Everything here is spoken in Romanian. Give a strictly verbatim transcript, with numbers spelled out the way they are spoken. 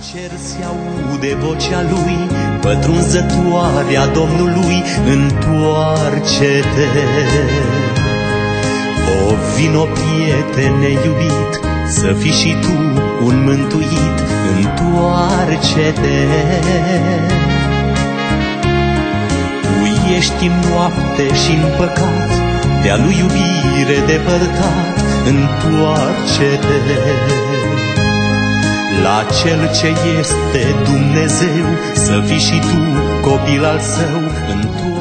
cer se aude vocea lui, pătrunzătoarea Domnului, întoarce-te. O vino, prietene iubit, să fii și tu un mântuit, întoarce-te. Tu ești în noapte și în păcat, de-a lui iubire depărtat, întoarce-te. La Cel ce este Dumnezeu, să fii și tu copil al Său, întoarce-te.